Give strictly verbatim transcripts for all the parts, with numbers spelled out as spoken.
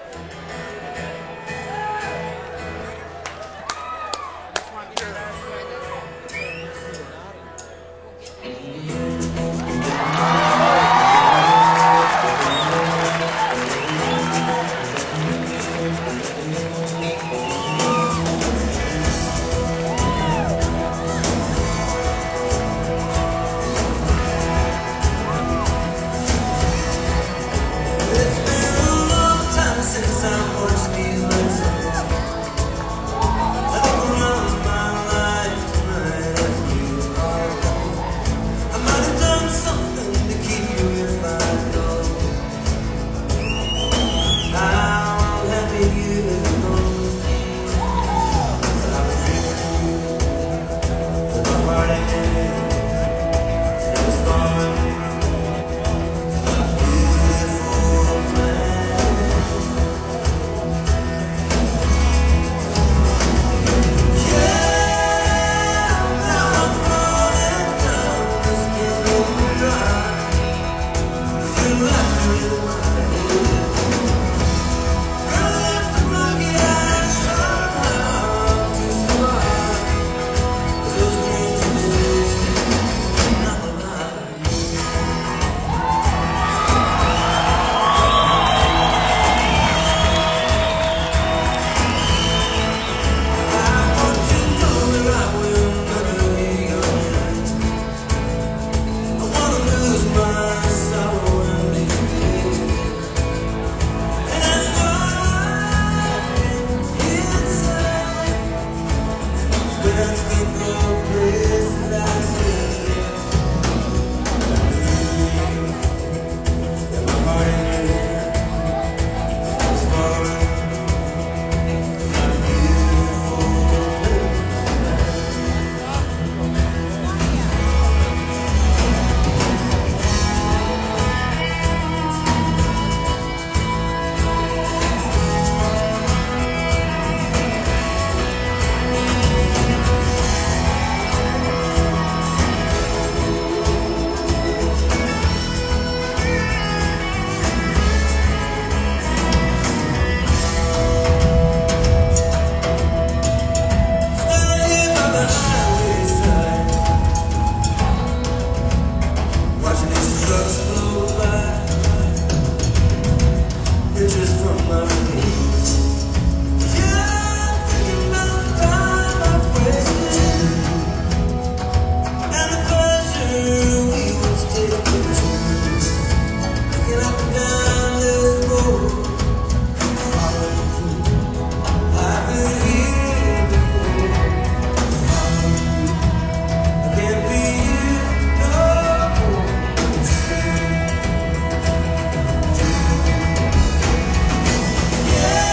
Yeah.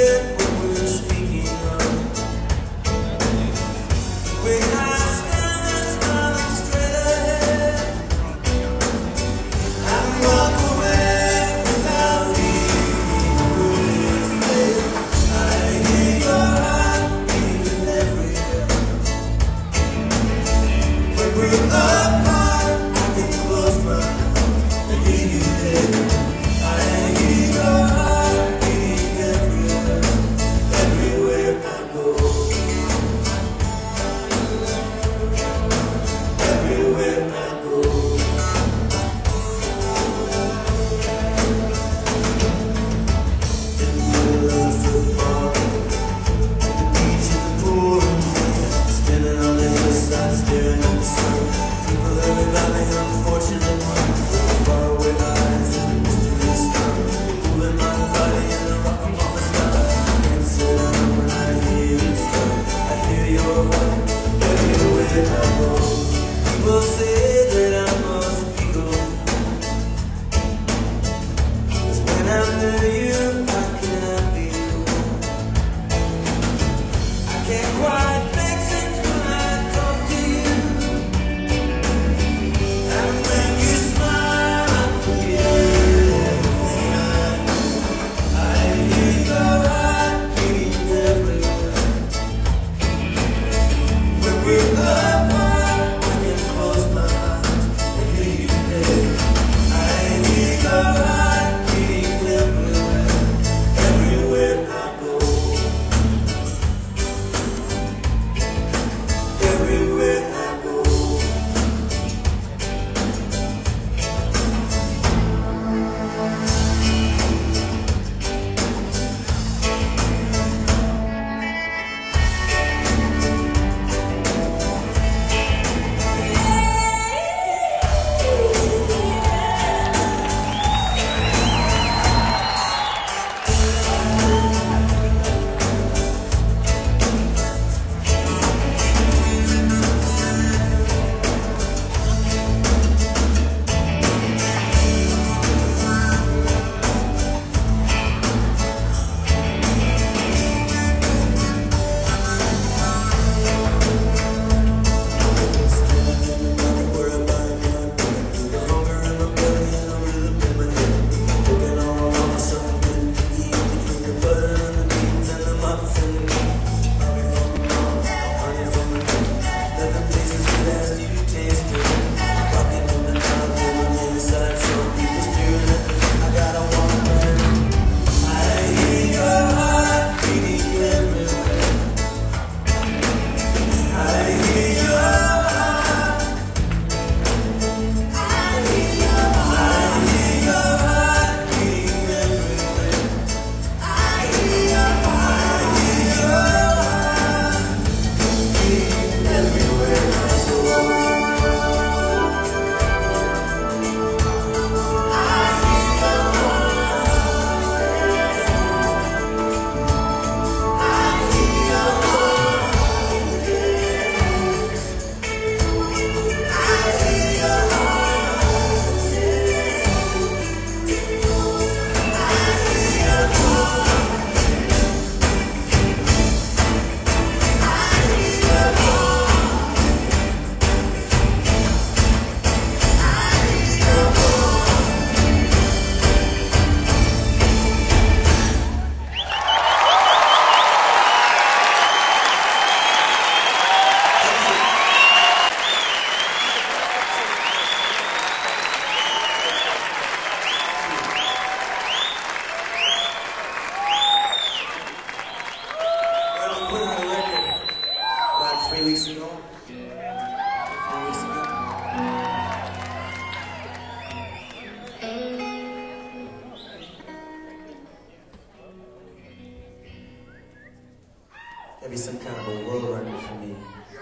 Maybe some kind of a world record for me.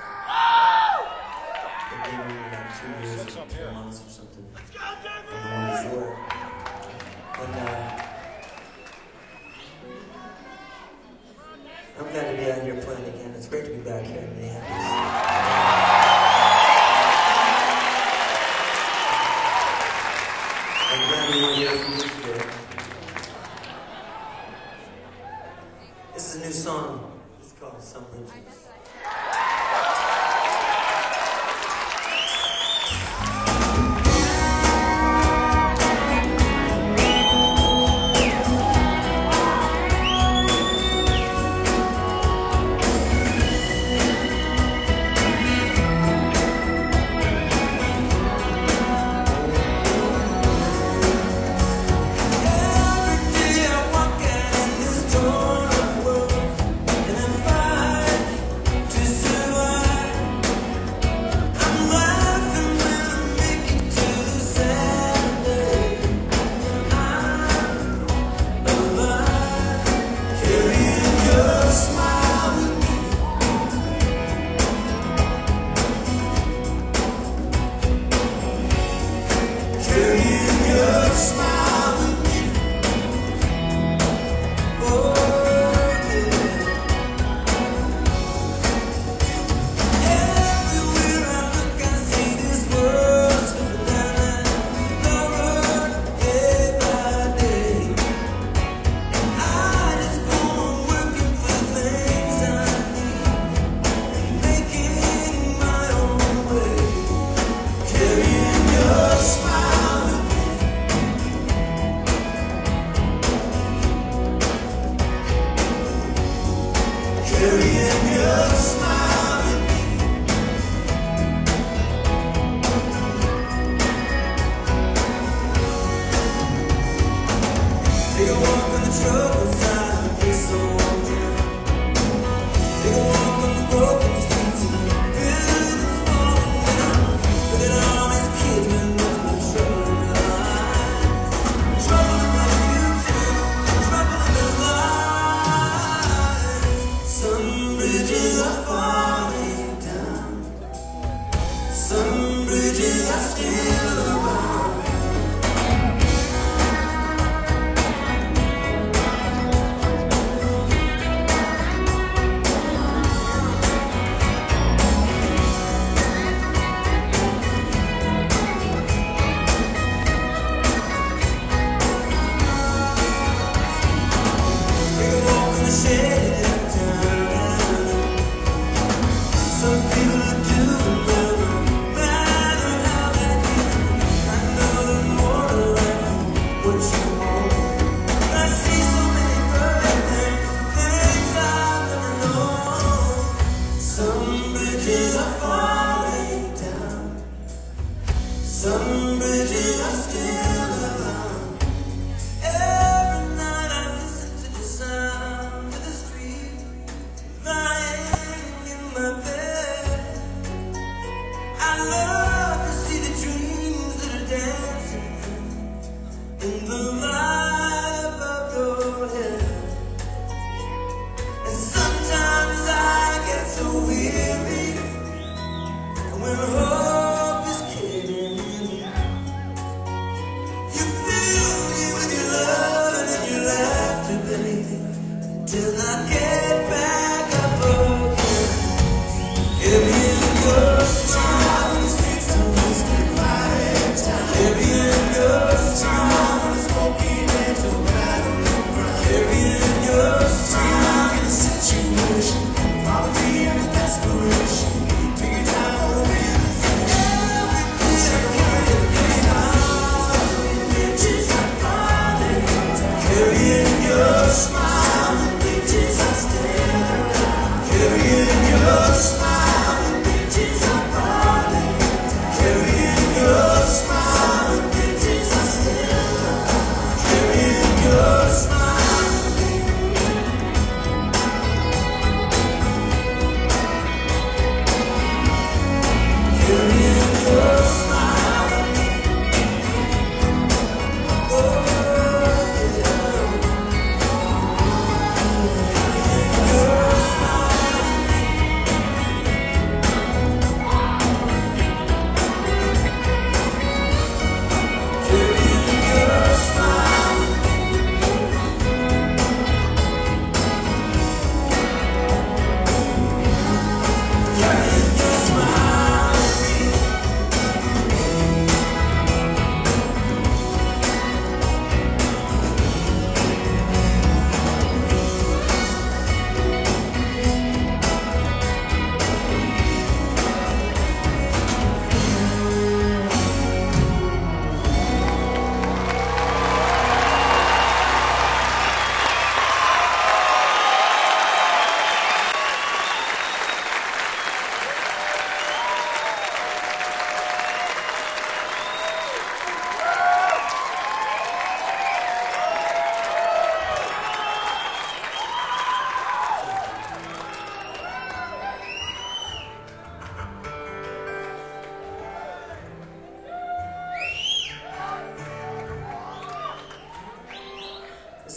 It gave me like two years or two months or something. I'm really for it. And uh, I'm glad to be out here playing again. It's great to be back here in Minneapolis. I'm glad we were here for you today. This is a new song. It's called Some Bridges.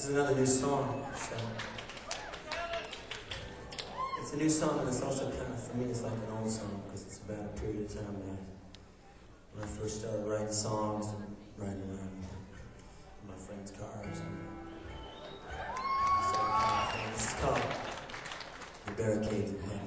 This is another new song. So it's a new song, and it's also kind of, for me, it's like an old song because it's about a period of time when I, when I first started writing songs and riding around in my friends' cars. And so, uh, this is called The Barricades of Heaven.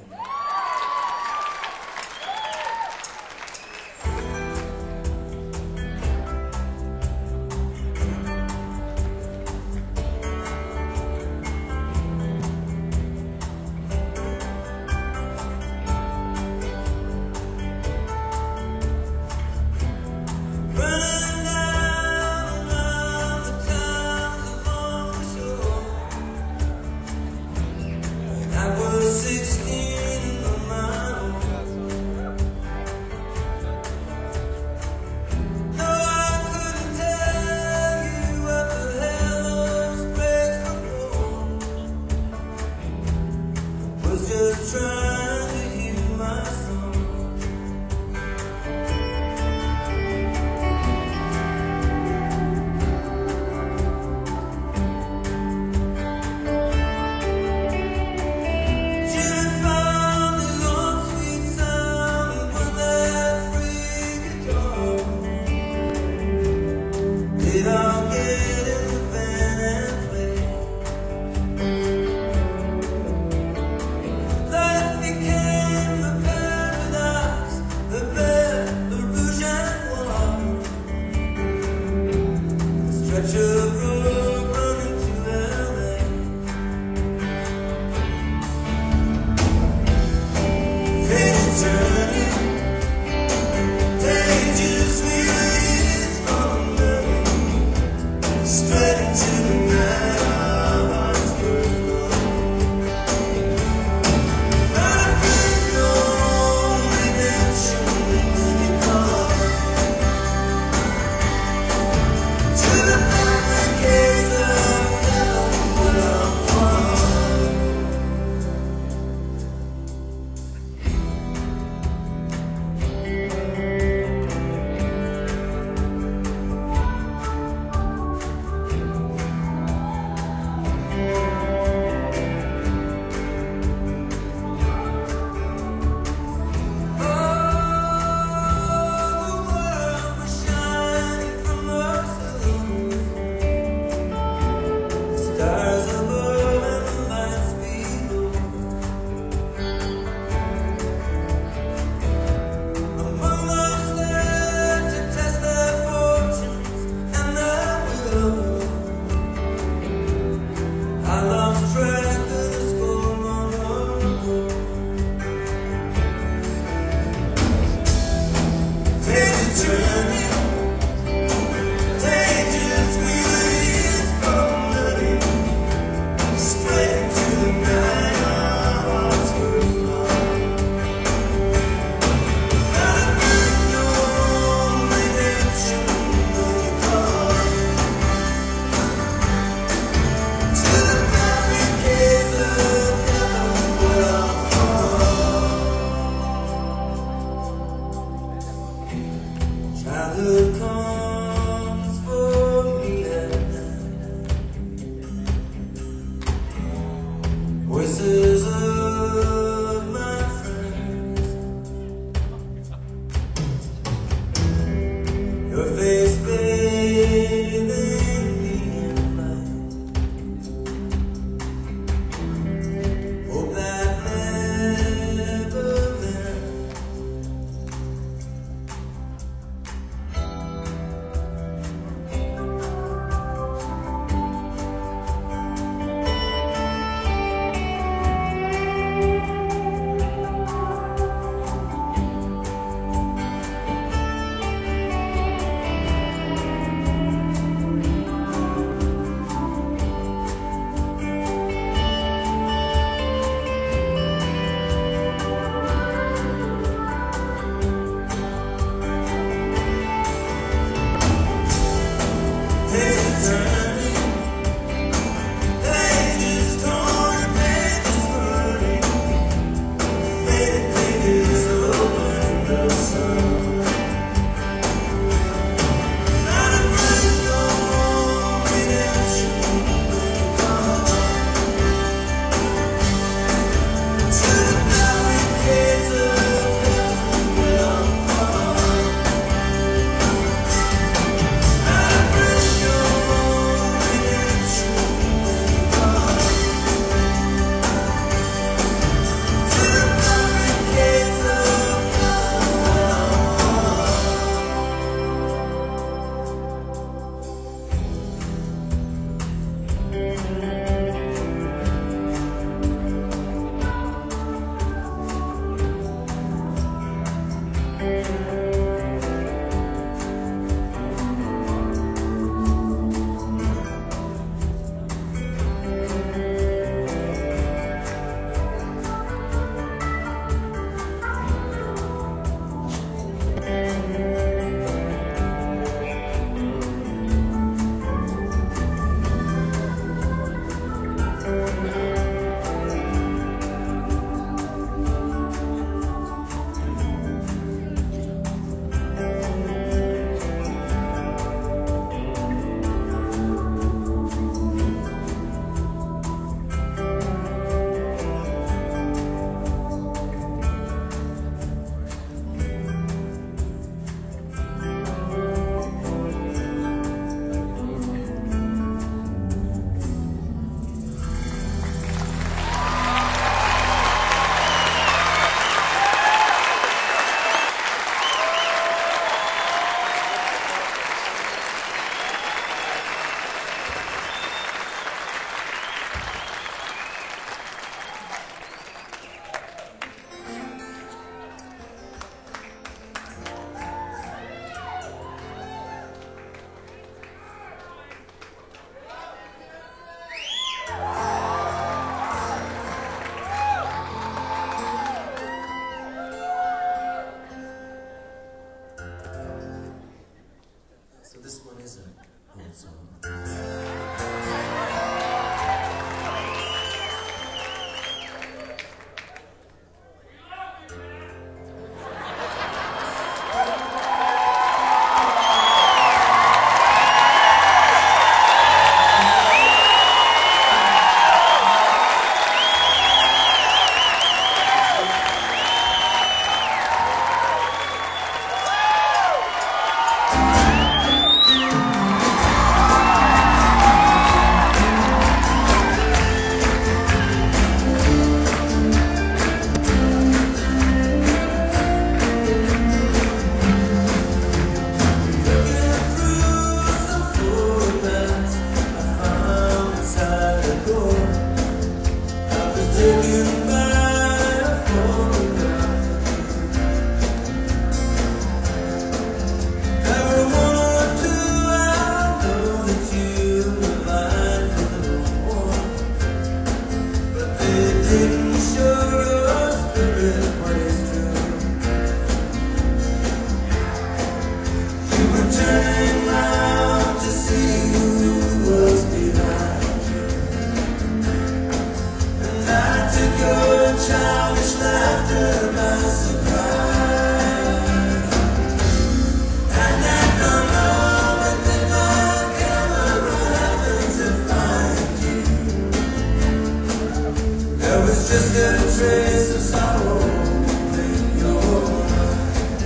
just a trace of sorrow in your mind.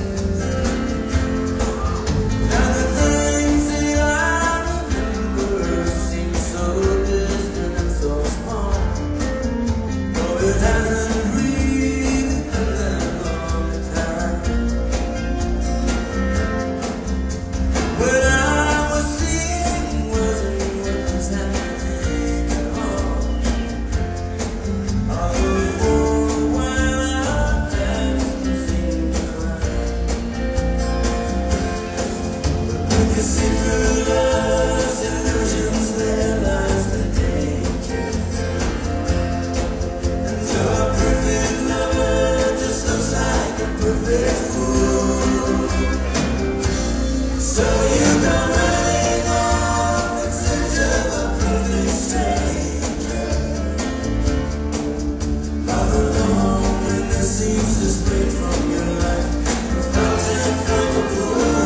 Now the things that I remember seem so distant and so small. Though it hasn't really been that long a time. When I was seeing wasn't what was happening at all. You see through love's illusions, there lies the danger. And your perfect lover just looks like a perfect fool. So you go running off in search of a perfect stranger. All alone when it seems to spring from your life, a fountain from a pool.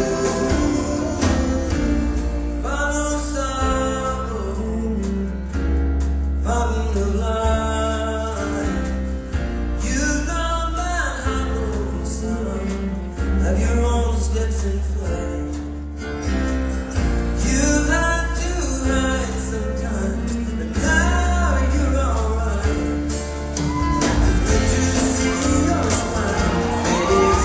Have your own steps in flame. You've had to hide sometimes, but now you're alright. It's good to see your smiling face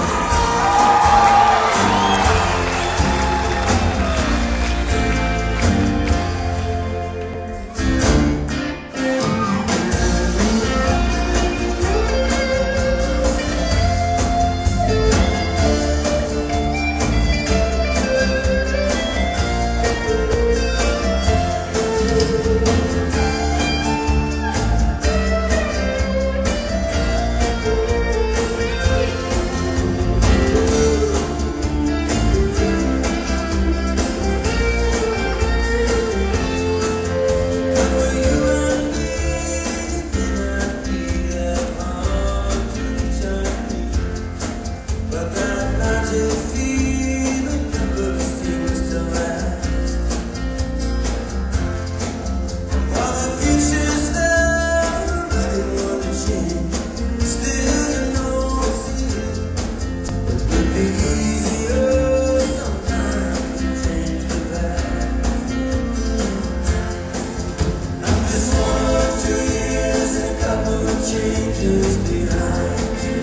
changes behind you,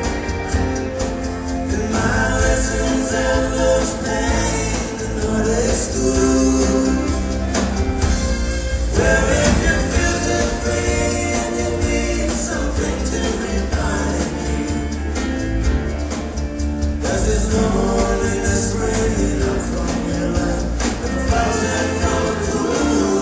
and my lessons and love's pain and heartache school, where if you feel so free and you need something to remind you, does this loneliness raining up from your life and fountain from a pool?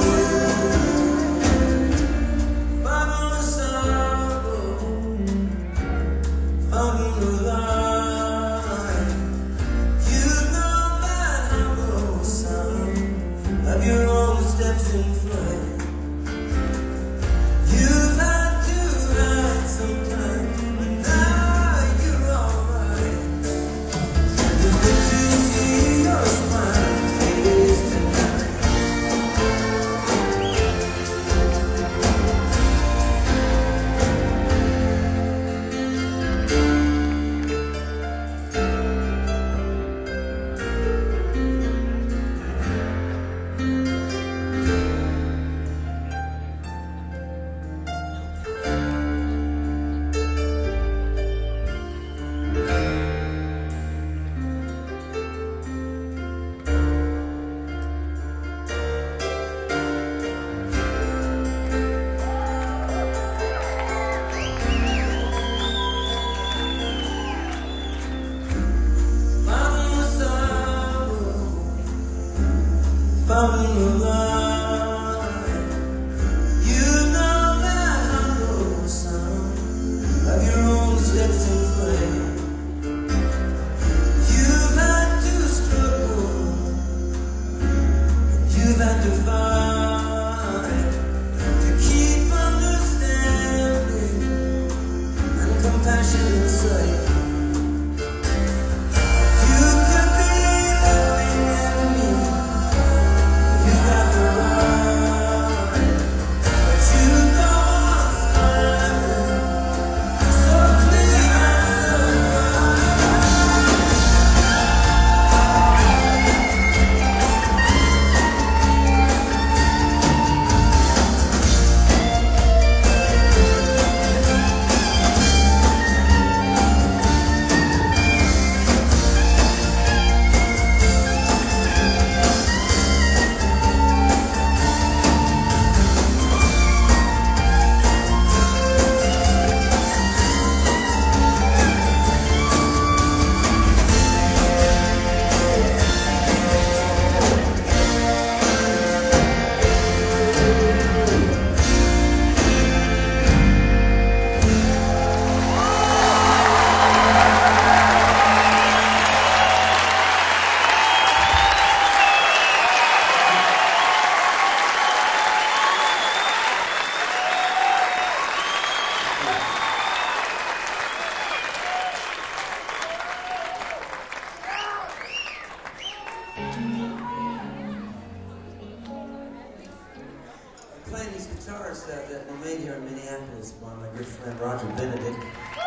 Playing these guitars that, that were made here in Minneapolis by my good friend Roger Benedict.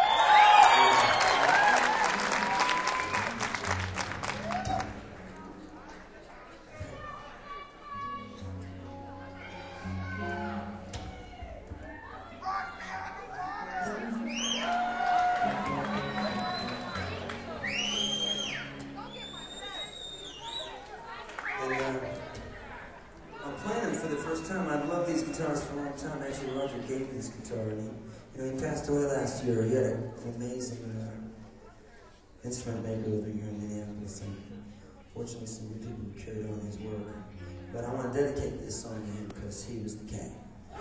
And, uh, I'm playing them for the first time. I've loved these guitars for a long time. Actually, Roger gave me this guitar, and he, you know, he passed away last year. He had an amazing uh, instrument maker living here in Minneapolis, and fortunately, some good people who carried on his work. But I want to dedicate this song to him because he was the king.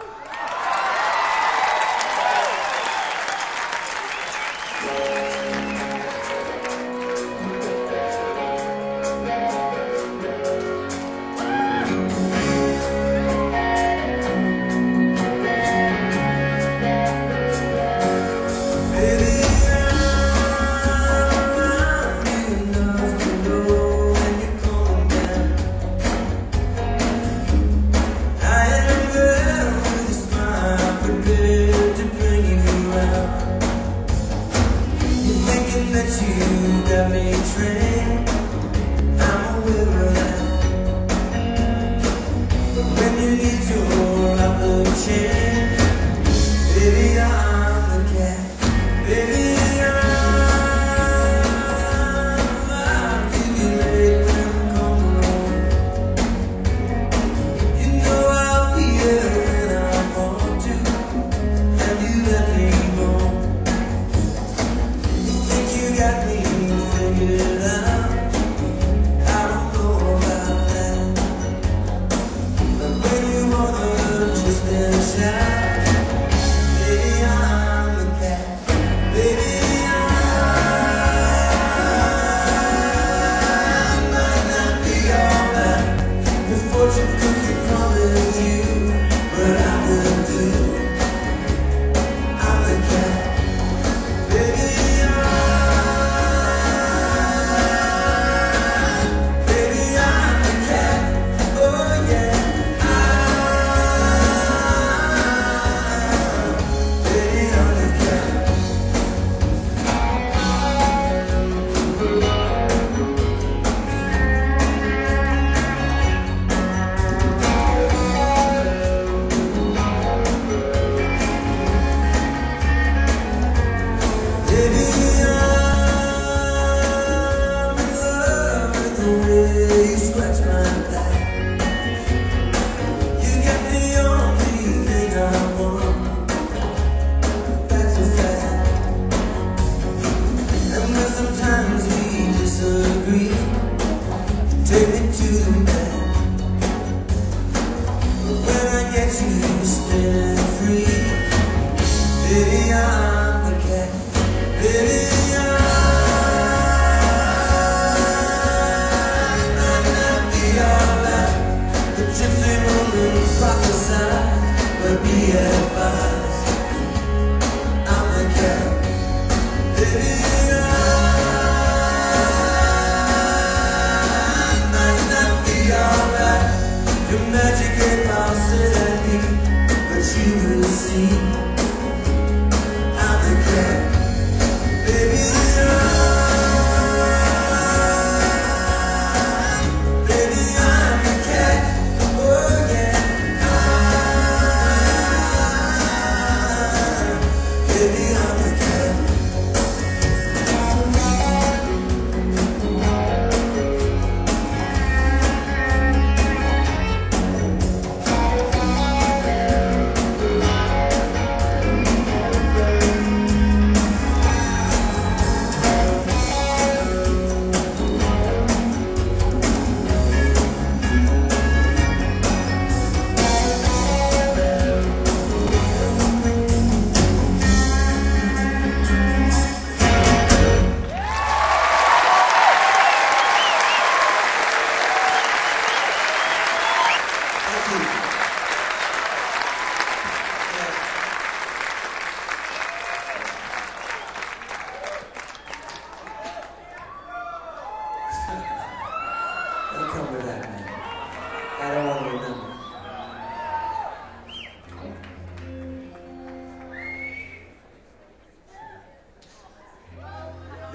That you got me trained, I'm aware of that. But when you need your love to change, baby, I'm the cat. Baby, I'm out to be late when I come home. You know I'll be here when I want to, and you let me go. You got me figured out. I don't know about that, but when you wanna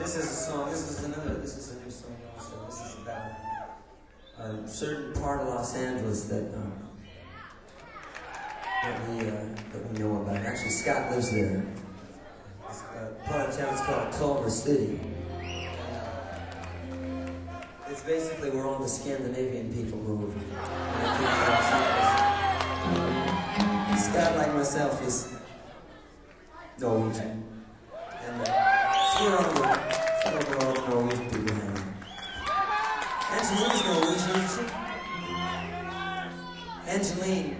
This is a song, this is another, this is a new song also. This is about a certain part of Los Angeles that, um, that, we, uh, that we know about. Actually, Scott lives there. It's a part of town is called Culver City. It's basically where all the Scandinavian people move. Scott, like myself, is Norwegian. And uh, it's where all the, it's where all the Norwegian people hang. Angeline's Norwegian, isn't she? Angeline.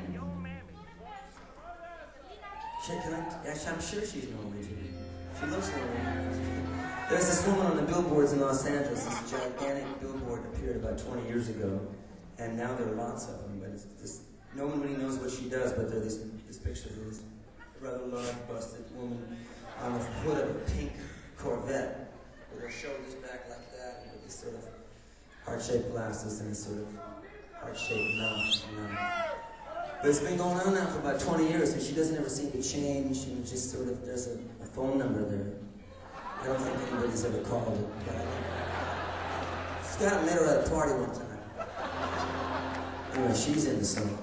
Can, can I, actually, I'm sure she's Norwegian. She looks Norwegian. There's this woman on the billboards in Los Angeles. This gigantic billboard appeared about twenty years ago, and now there are lots of them. But it's this, no one really knows what she does. But there's this, this picture of this rather large, busted woman on the hood of a pink Corvette with her shoulders back like that, and with these sort of heart-shaped glasses and this sort of heart-shaped mouth. You know. But it's been going on now for about twenty years, and she doesn't ever seem to change. And just sort of there's a, a phone number there. I don't think anybody's ever called it. But Scott met her at a party one time. Anyway, she's in the song.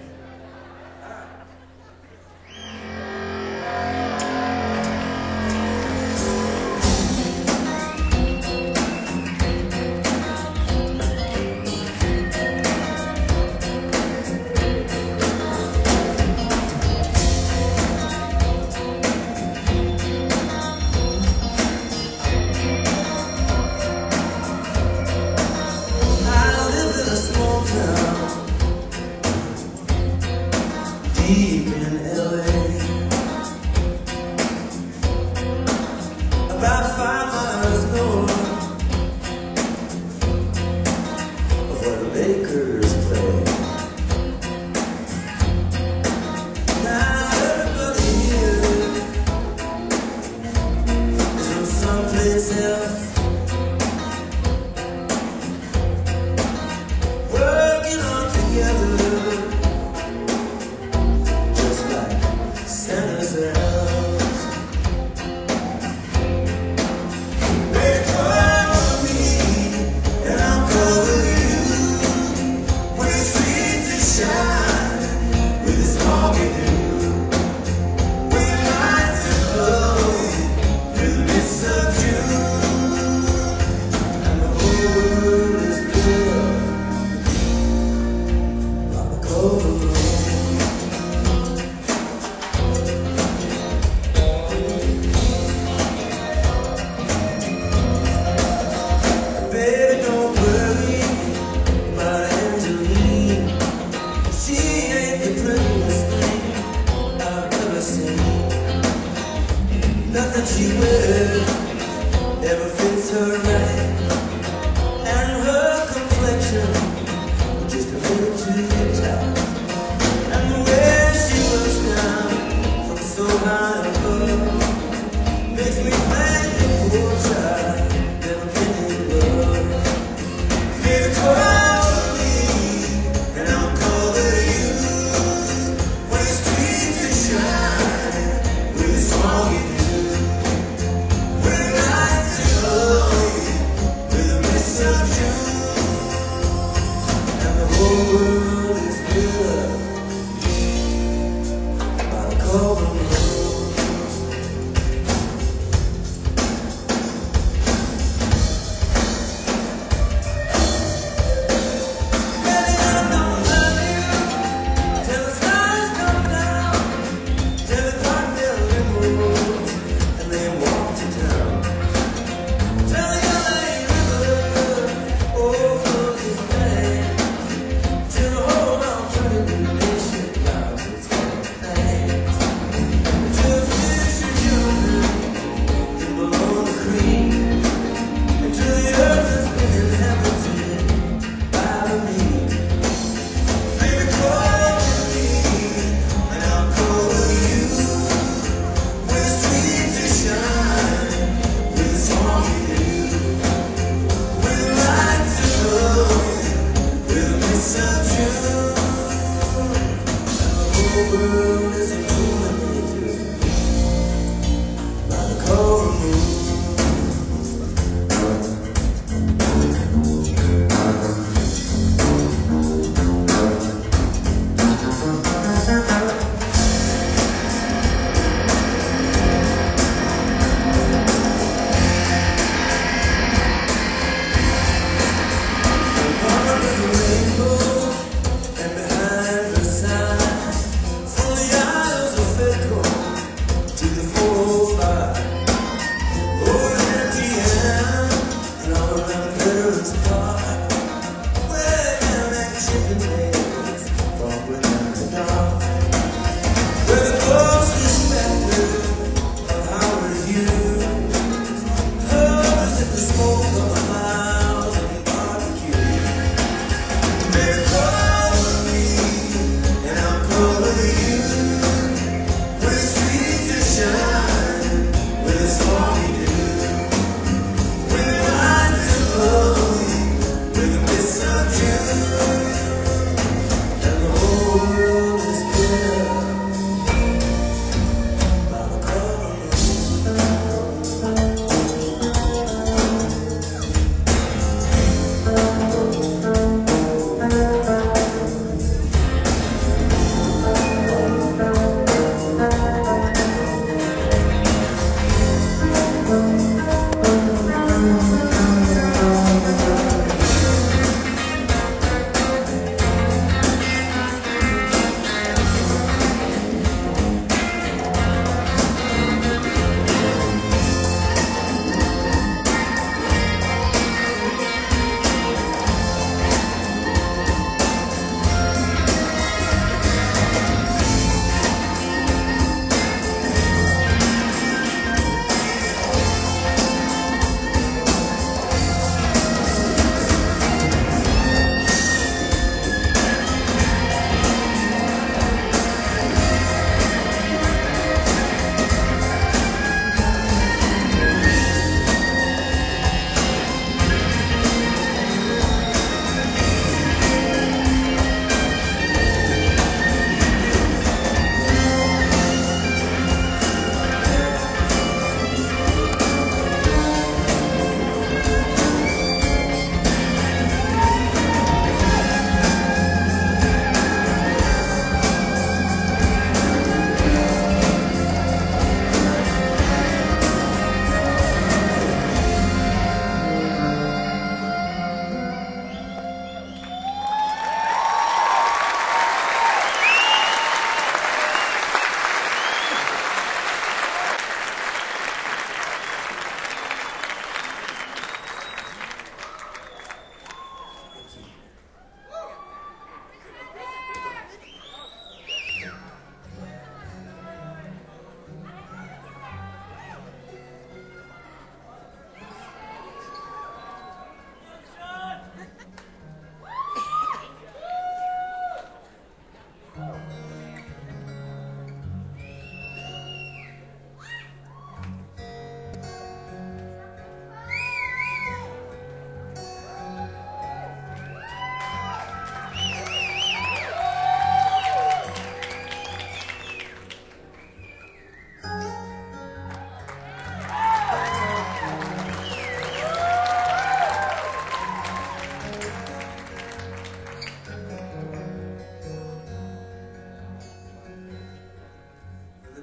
Deep in L A, about five miles north of where the Lakers play. Now everybody here is from someplace else, working on together. Nothing she wears ever fits her right, and her complexion just a little too tight. And the way she looks down from so high above makes me thank the poor child never been in love. Baby, call me and I'll cover you when the streets are shine with a song in you. By the cold moon.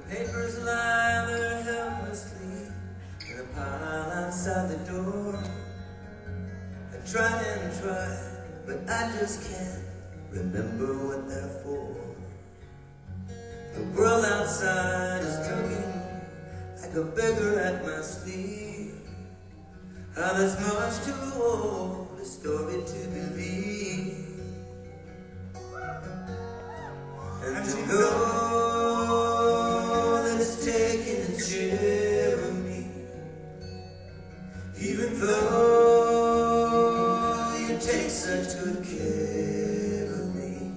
Papers lie there helplessly in a pile outside the door. I tried and tried, but I just can't remember what they're for. The world outside is looking like a beggar at my sleeve. How that's much too old a story to believe. And to know that it's taking a share of me, even though you take such good care of me.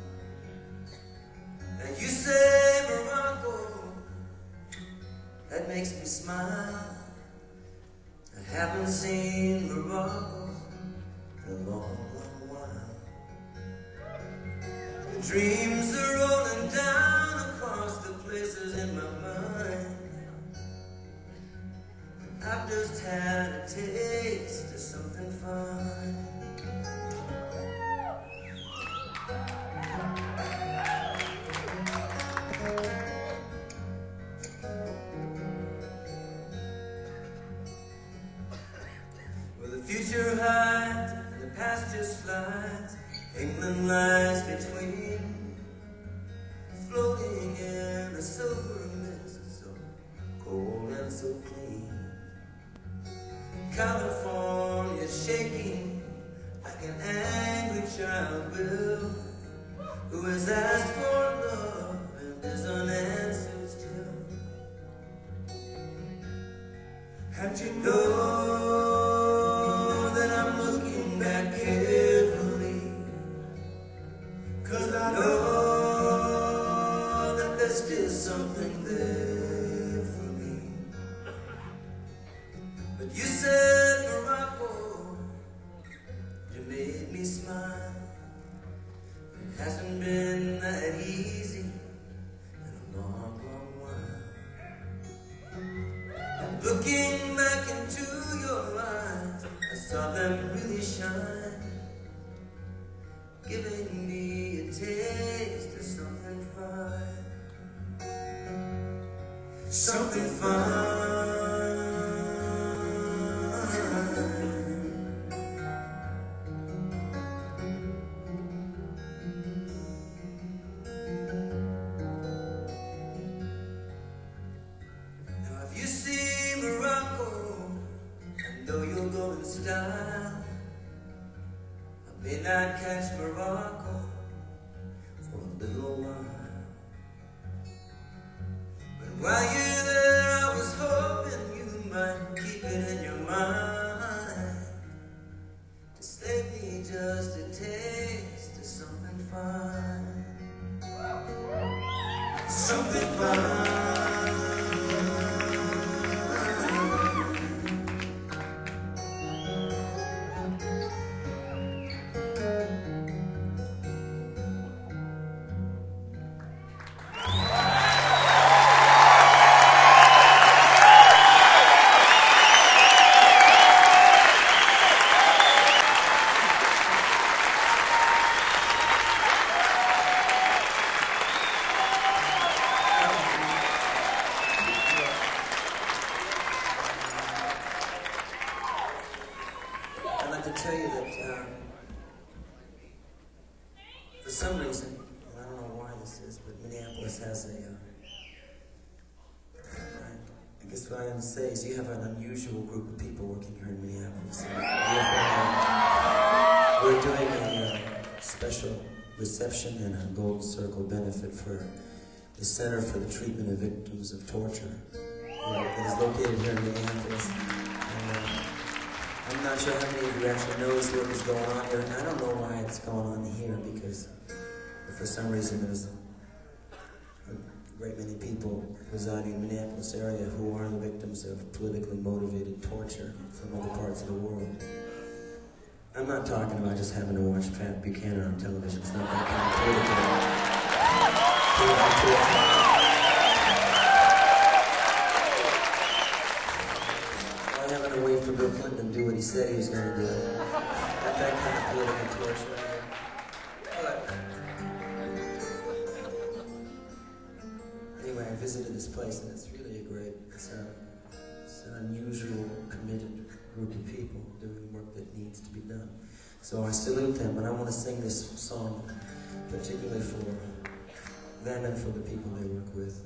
And you say Morocco, that makes me smile. I haven't seen Morocco in a long, long while. The dreams are rolling down across the places in my mind. I've just had a taste of something fine. Well, the future hides and the past just slides. England lies between, floating in a silver mist, so cold and so clean. California shaking like an angry child will, who has asked for love and is unanswered still. And you know that I'm looking back carefully, 'cause I know that there's still something there for me. But you said Morocco, you made me smile. It hasn't been that easy in a long, long while. And looking back into your eyes, I saw them really shine, giving me a taste of something fine. Something fine. Now if you see Morocco, I know you'll go in style. I may not catch Morocco for a little while, but while you're there, I was hoping you might keep it in your mind to save me just a taste of something fine. Something fine. I'd like to tell you that um, for some reason, and I don't know why this is, but Minneapolis has a, uh, I guess what I am to say is you have an unusual group of people working here in Minneapolis. We're doing a uh, special reception and a Gold Circle benefit for the Center for the Treatment of Victims of Torture. It is located here in Minneapolis. And, uh, I'm not sure how many of you actually know this work is going on here, and I don't know why it's going on here, because for some reason there's a, a great many people residing in the Minneapolis area who are the victims of politically motivated torture from other parts of the world. I'm not talking about just having to watch Pat Buchanan on television. It's not that kind of political. Having to wait for Bill Clinton to do what he said he was going to do. Not that kind of political torture. But anyway, I visited this place, and it's really a great, it's, a, it's an unusual, committed group of people doing work that needs to be done. So I salute them, and I want to sing this song particularly for them and for the people they work with.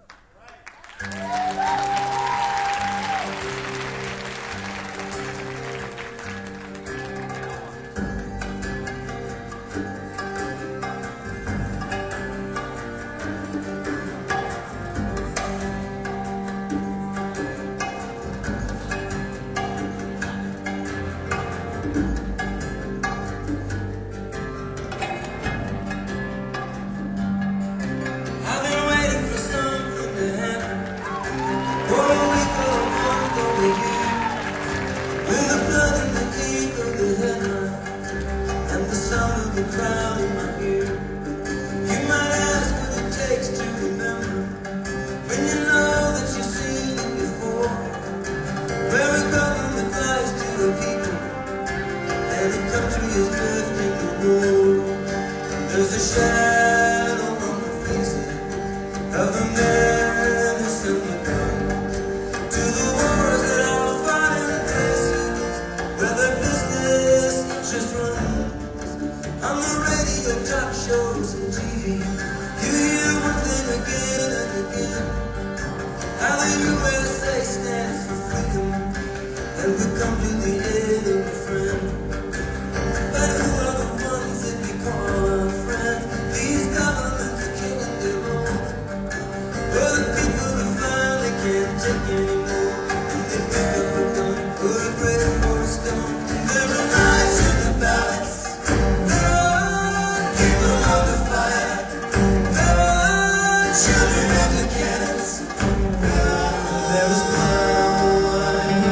There's a shadow on the faces of the men who sent the guns to the wars that are fighting places where their business interest runs. On the radio, talk shows, and T V, you hear one thing again and again: how the U S A stands for freedom, and we come to the end of the friend. But who are the ones that we call our friends? These governments killing their own. Well, the people who finally can't take anymore, and they pick up a gun, put a brick or a stone. There are knives in the ballots. There are people under fire. There are children at the cannons. There is blood on the line.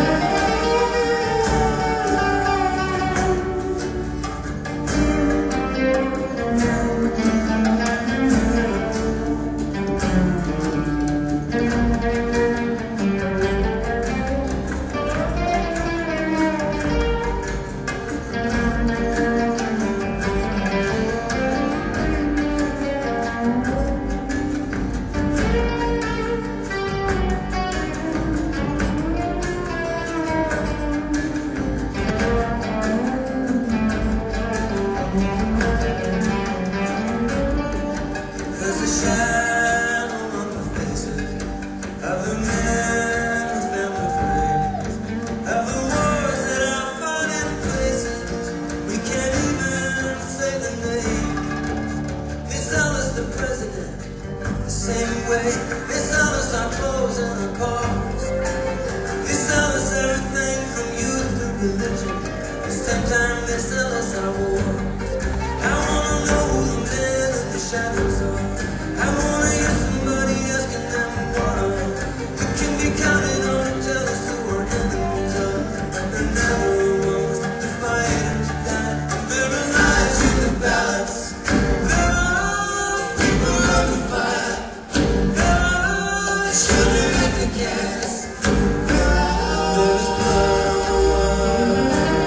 There's a shadow on the faces of the men with family friends, of the wars that are fought in places we can't even say the name. They sell us the president the same way they sell us our clothes and our cars. They sell us everything from youth to religion. The same time they sell us our wars. I wanna know who the men in the shadows are. I wanna hear somebody asking them why. We can be counted on to tell us who our enemies are. They're never the ones to fight and to die. There are lives in the balance. There are people under fire. There are children at the gas. There is blood on the wire.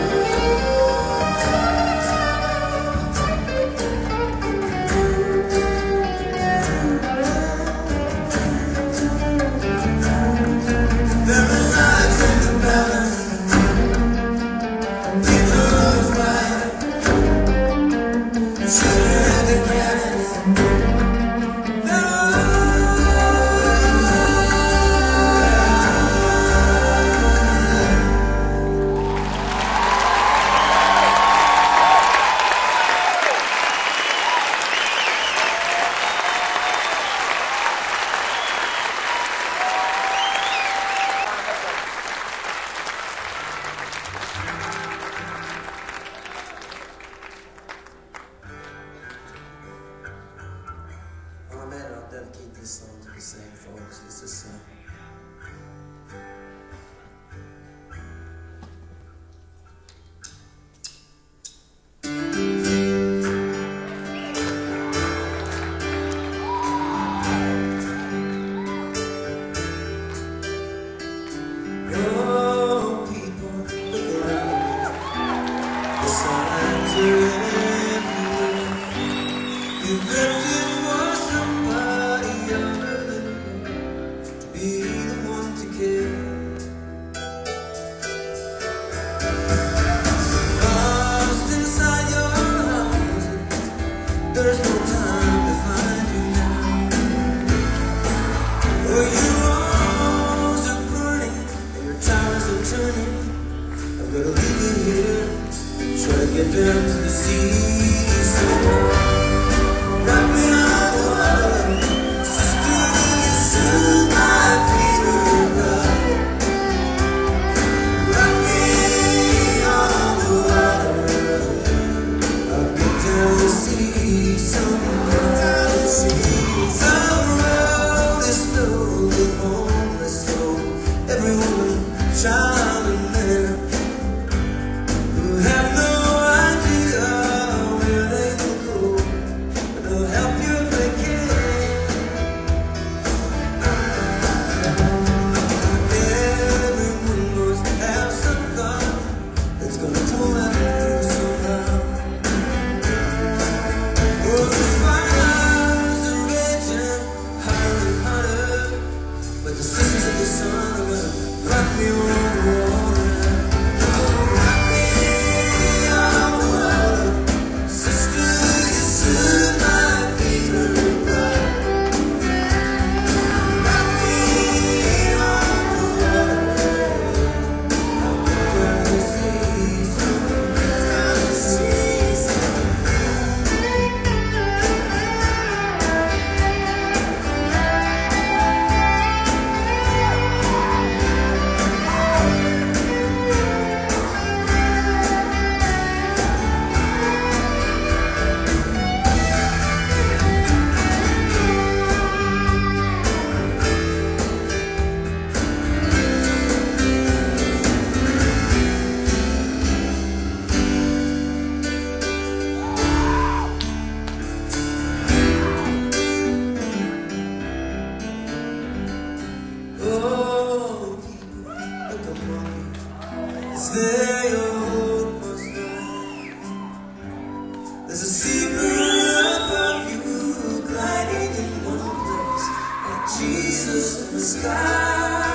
There are lives in the balance. People on fire. Children at the cannons. There Oh man, I'll dedicate this song to the same folks. This is uh, oh, people, look around. The signs are everywhere. You've left it for somebody younger than me. Jesus in the sky.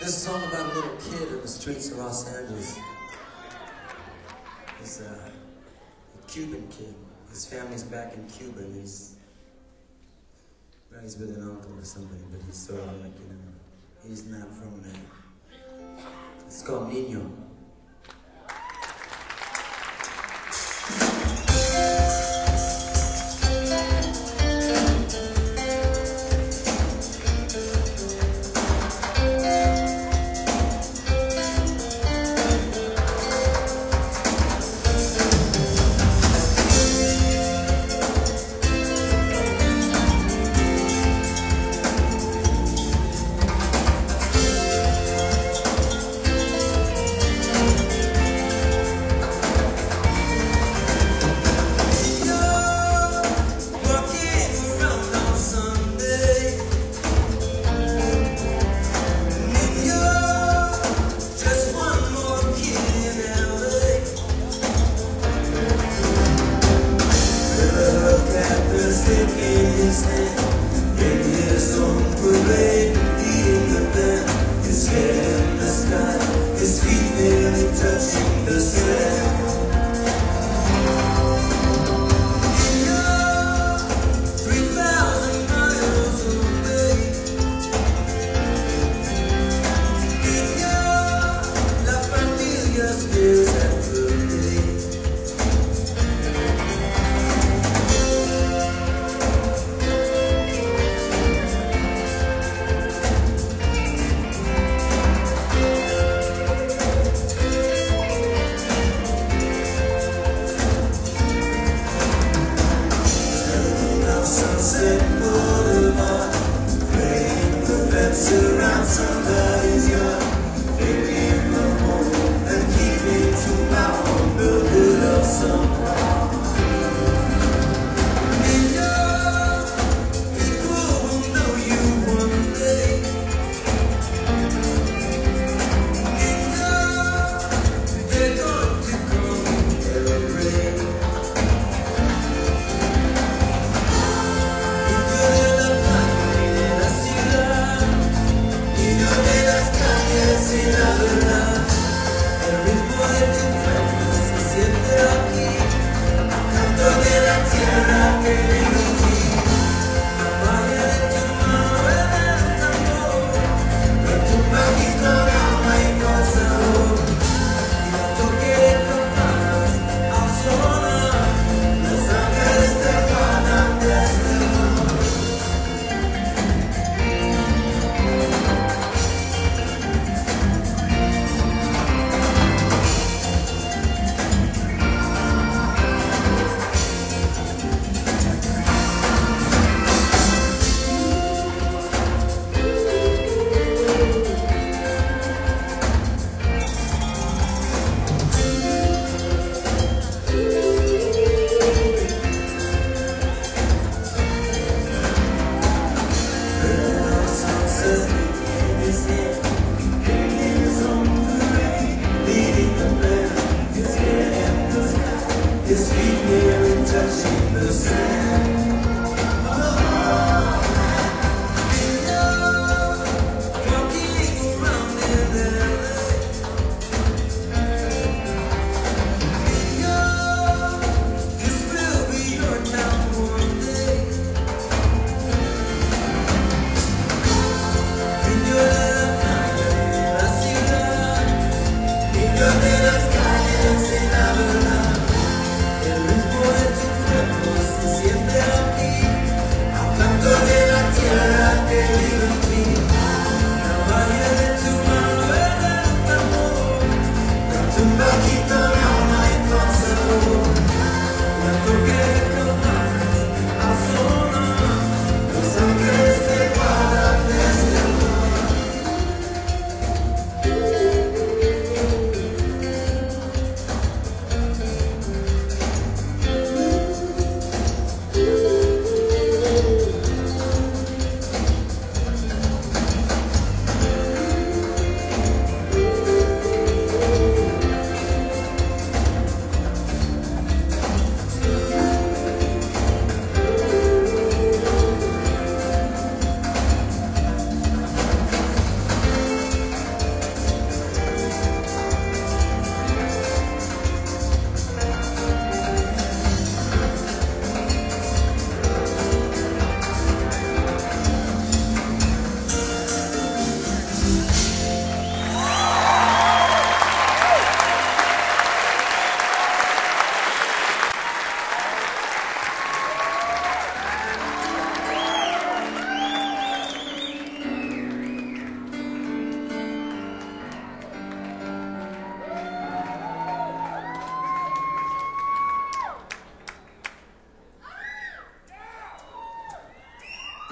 This is a song about a little kid in the streets of Los Angeles. He's uh, a Cuban kid. His family's back in Cuba, and he's, well, he's with an uncle or somebody, but he's sort of like, you know, he's not from there. It's called Niño.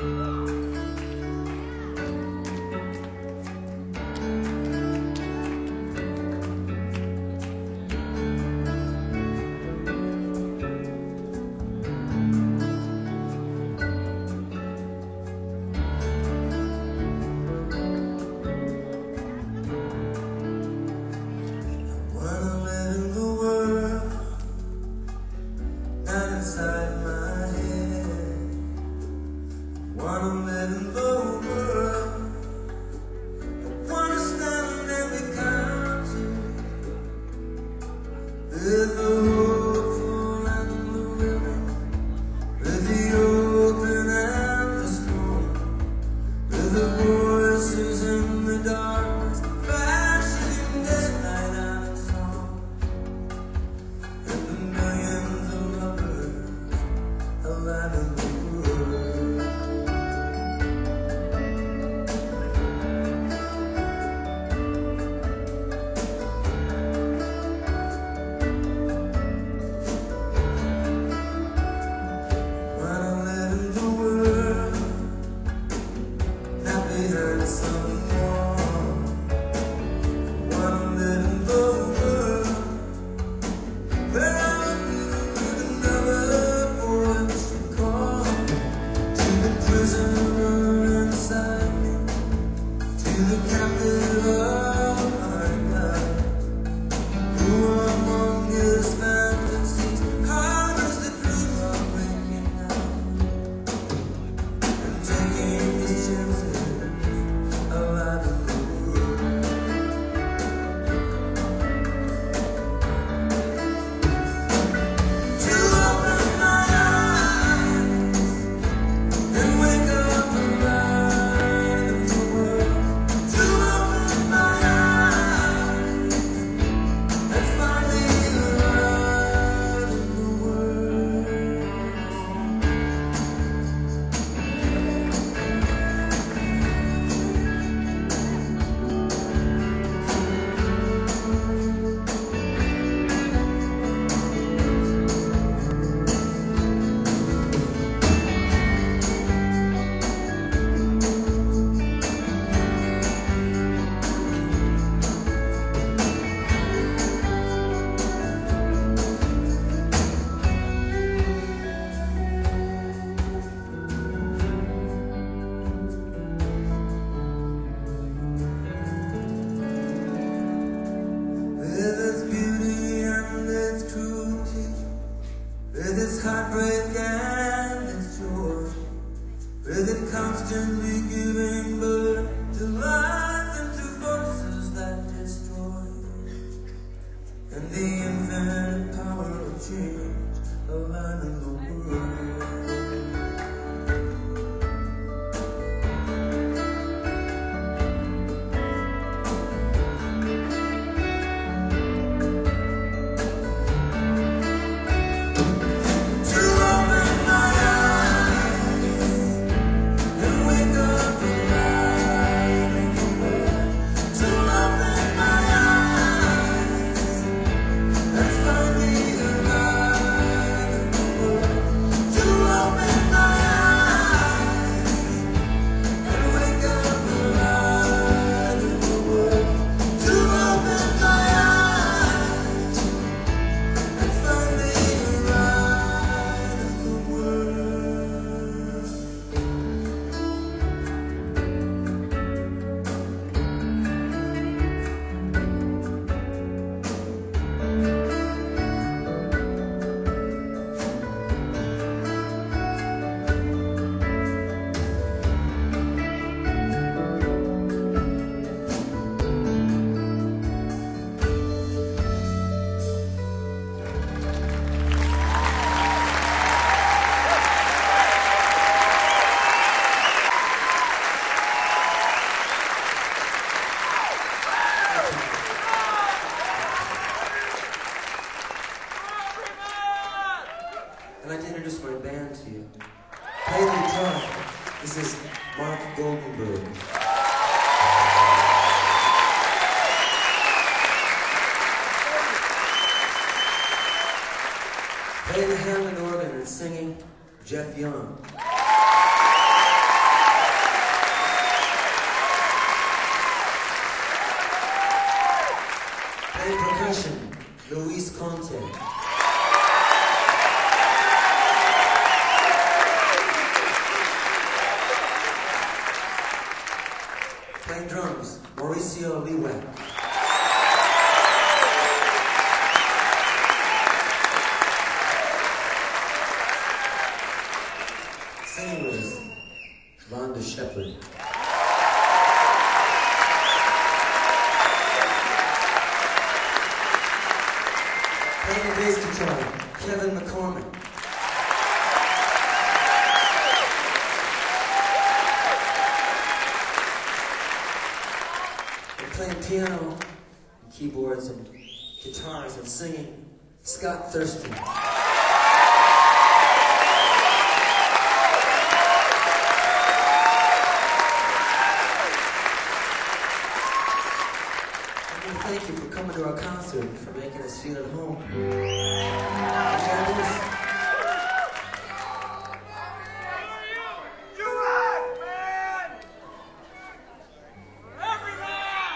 Playing the Hammond organ and singing, Jeff Young. Conte. Playing drums, Mauricio Liwek. Singing was Rhonda Shepherd. Playing the bass guitar, Kevin McCormick. And playing piano, and keyboards, and guitars, and singing, Scott Thurston. Thank you for coming to our concert, for making us feel at home. You rock, man! Everyone!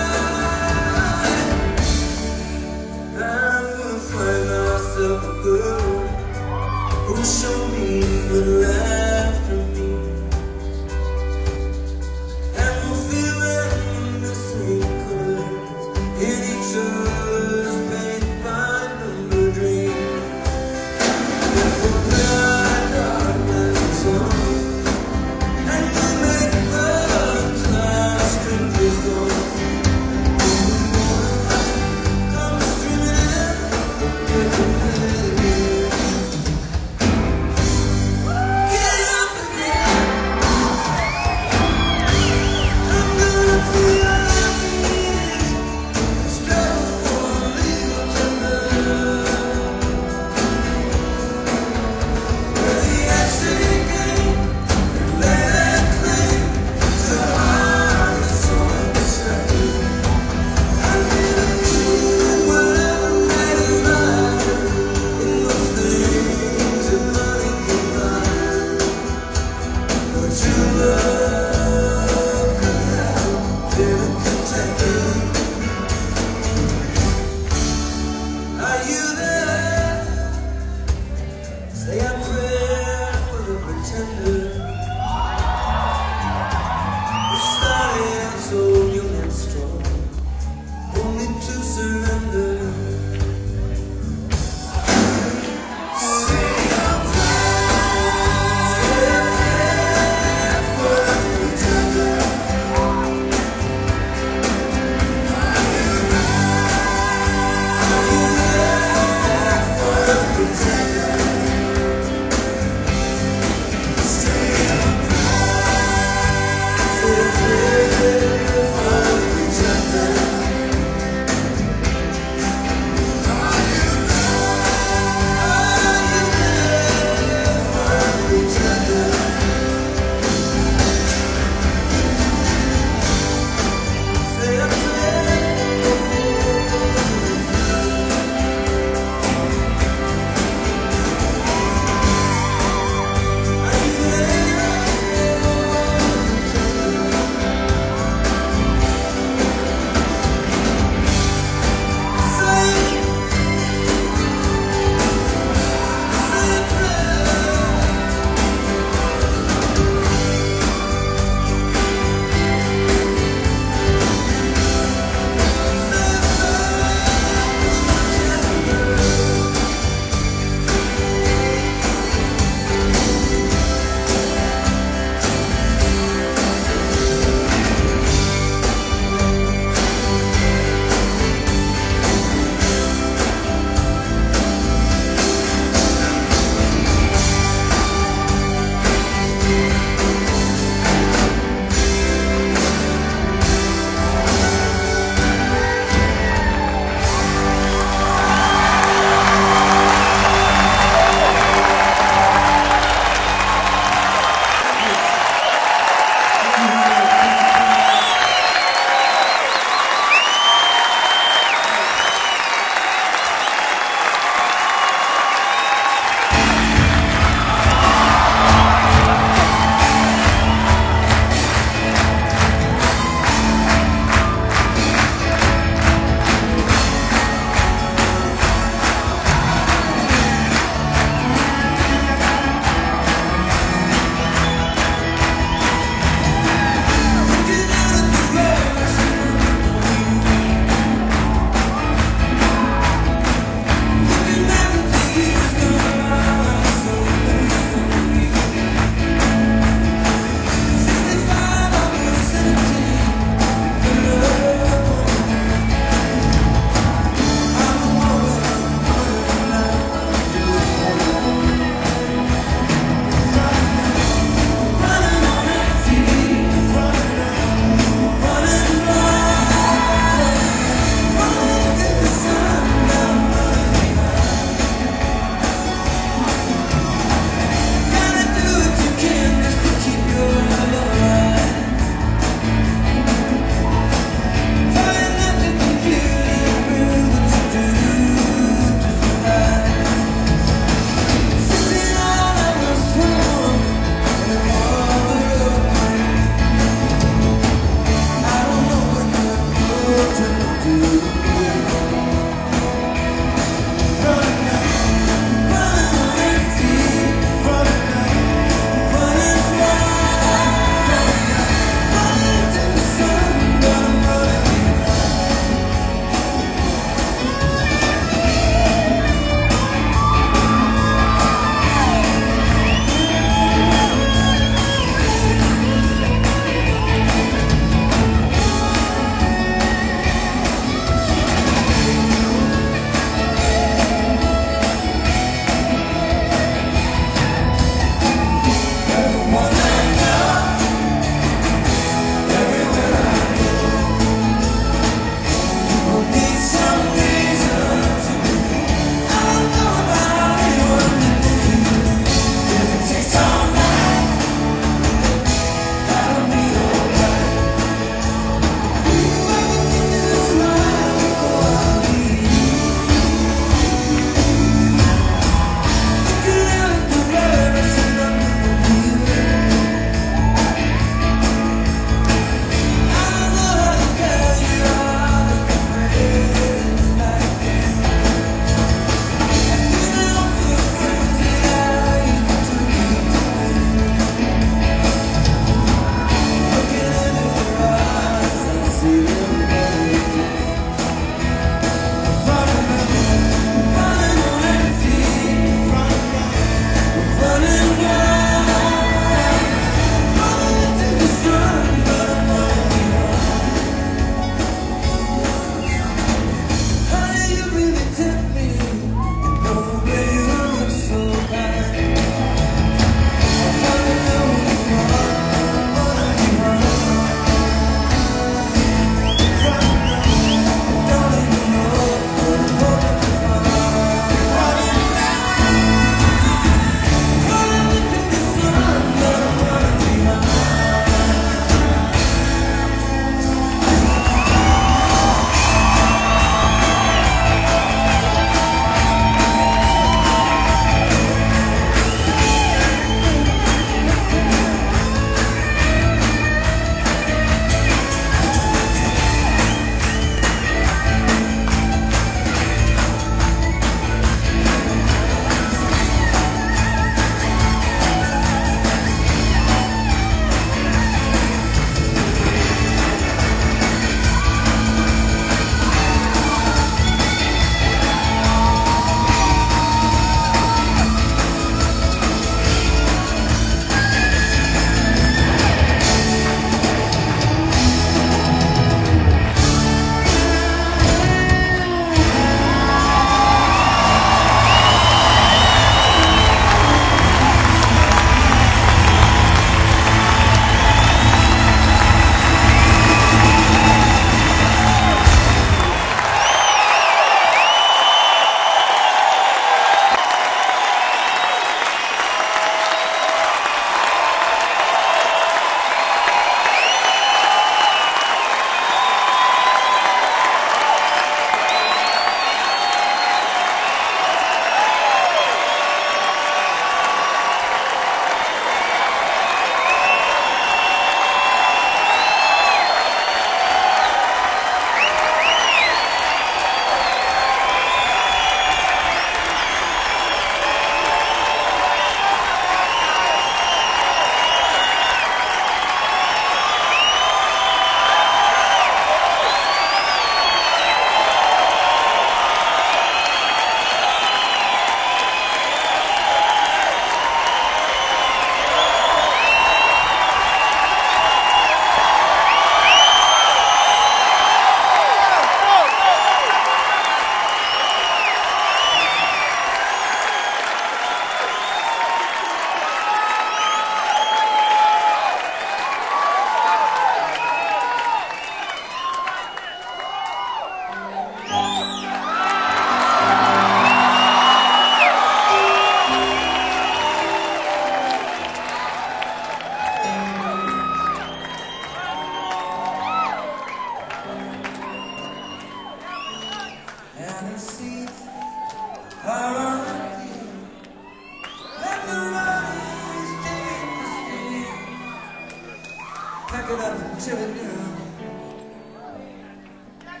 Pack it up and chill it down.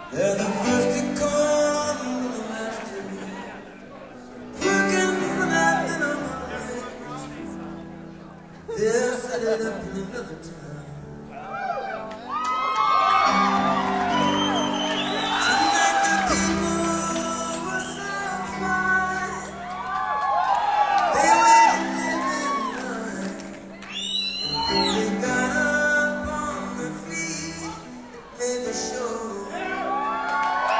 They're the first to come, the last to leave. Working for that minimum wage. They'll set it up in another town. Tonight the people were so fine. They waited in midnight. They got up on their feet, made the show.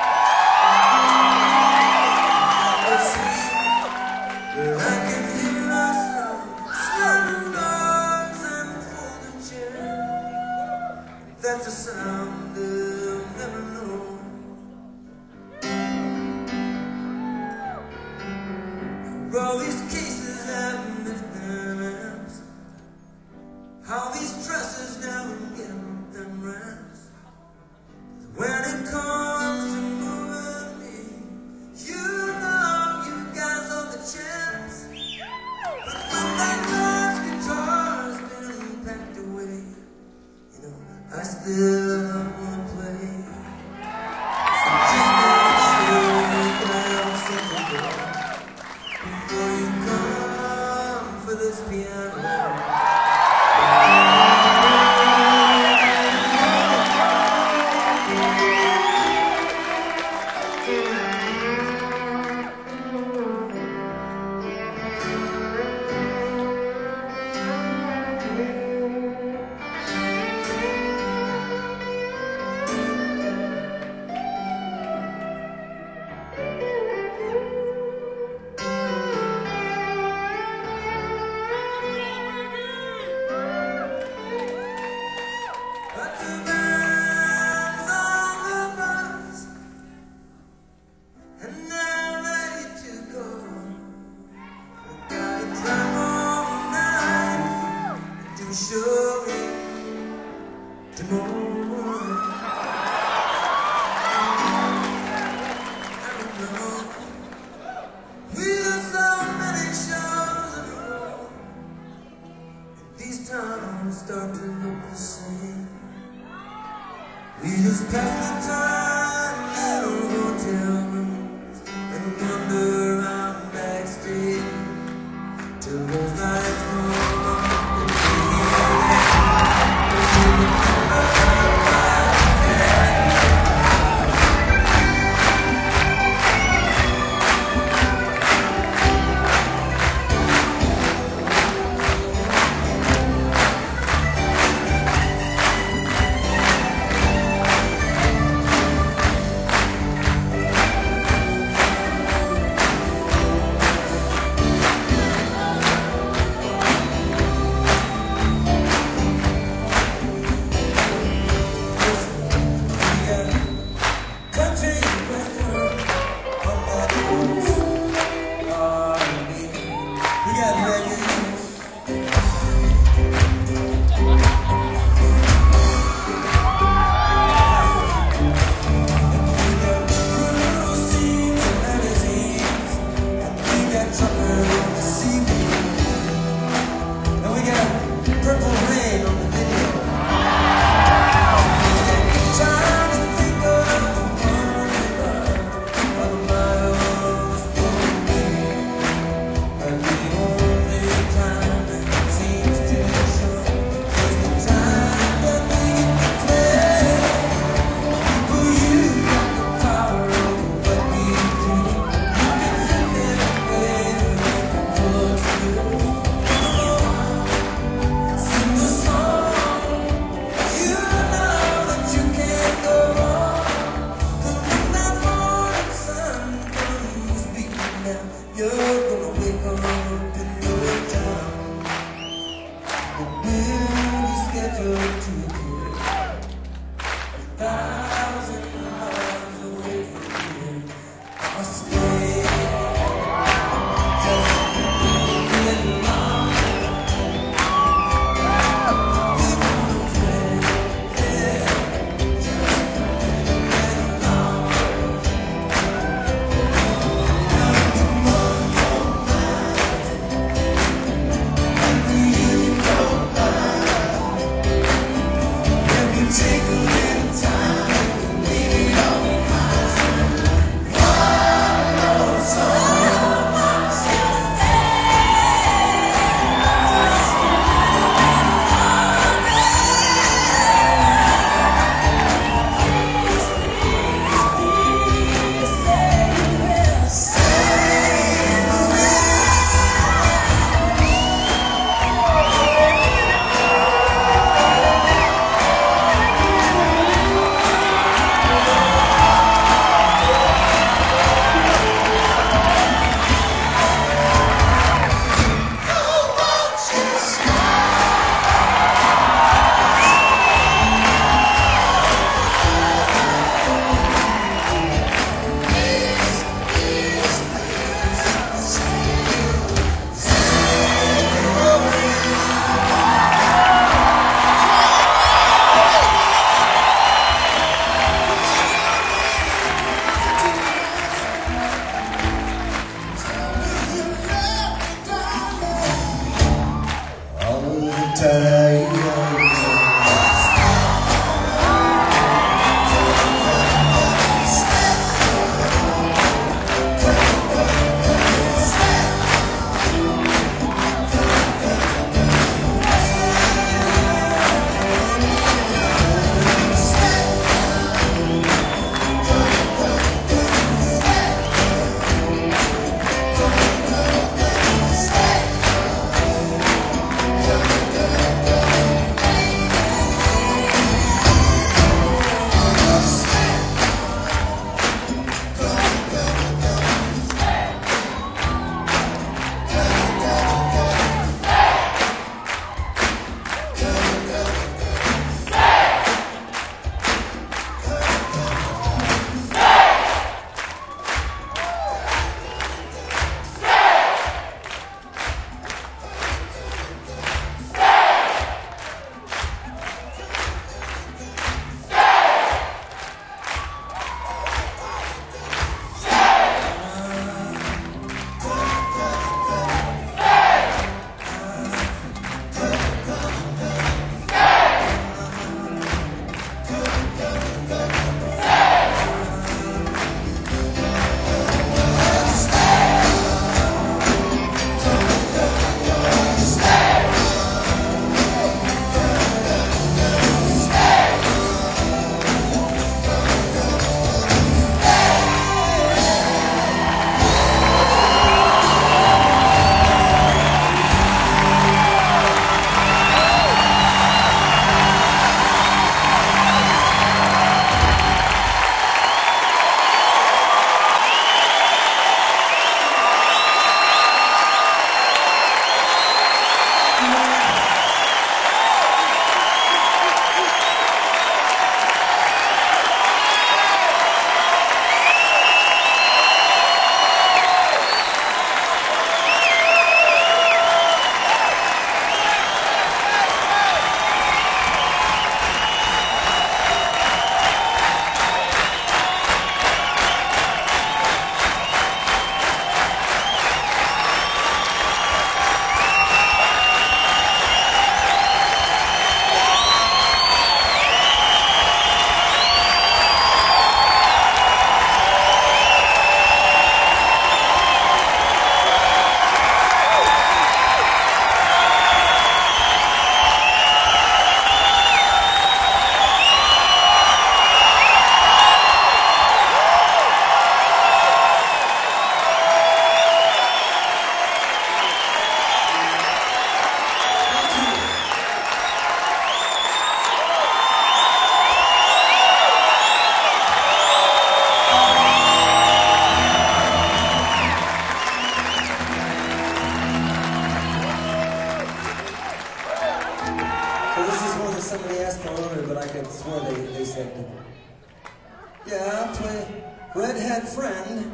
redhead friend.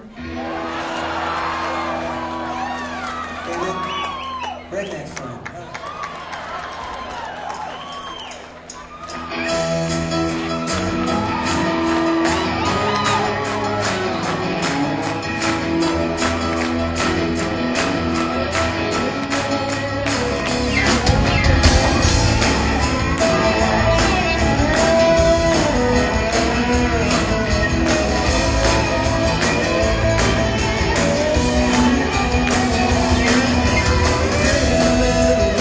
David, redneck friend. Take a little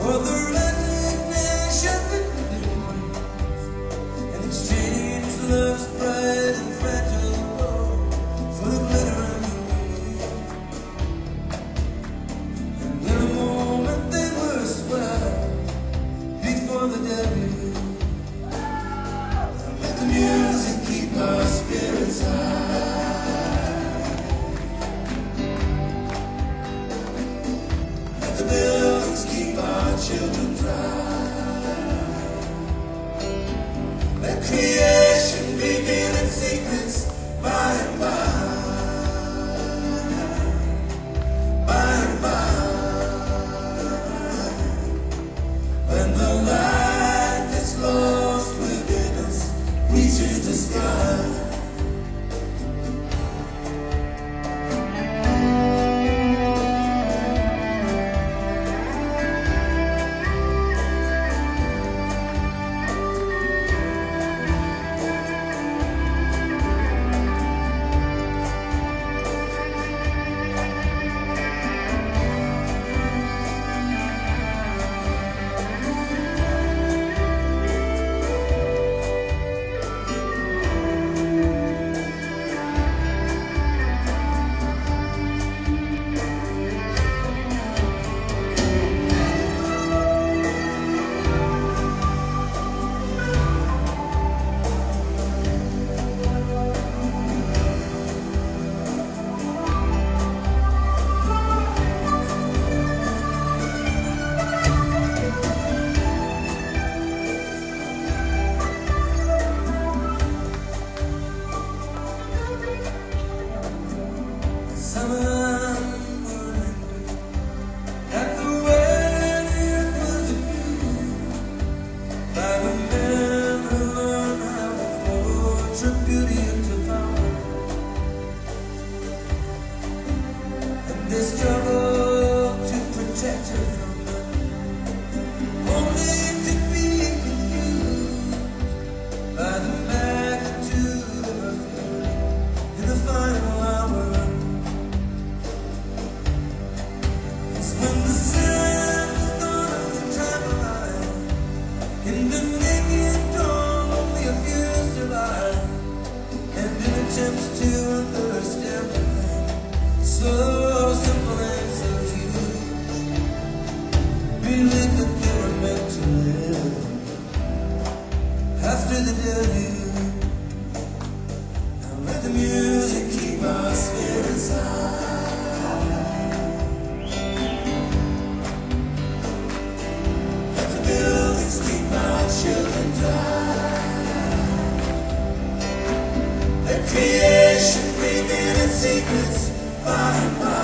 or the resignation that brings, and exchange love's bright and fragile glow for the glitter and the gleam. And in a moment they were swept before the deluge. Let the music keep our spirits high. Let the buildings keep our children dry. Let creation begin its secrets by and by. By and by. When the light that's lost within us reaches the sky. They struggle to protect her from them, only to be confused by the magnitude of her fury in the final hour. It's when the sun is gone to travel line, in the naked dawn only a few survive, and in attempts to understand the thing so simple and so huge, believe that they were meant to live after the deluge. Now let the music keep our spirits high. Let the buildings keep our children dry. Let creation reveal its secrets by and by.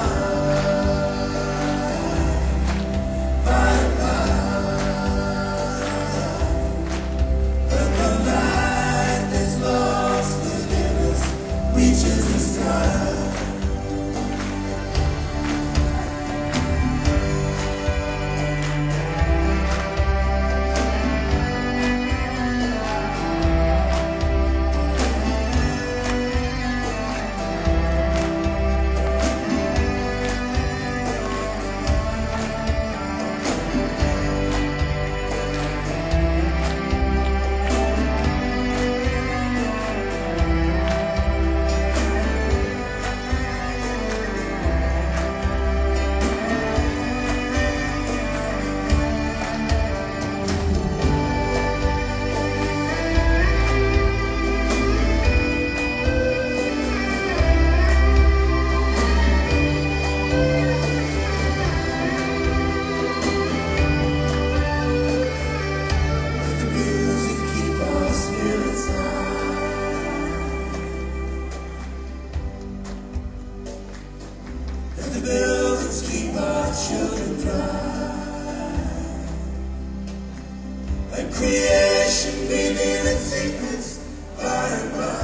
By and by. When the light that's lost within us reaches the sky. The buildings keep our children dry. Let creation reveal its secrets by and by.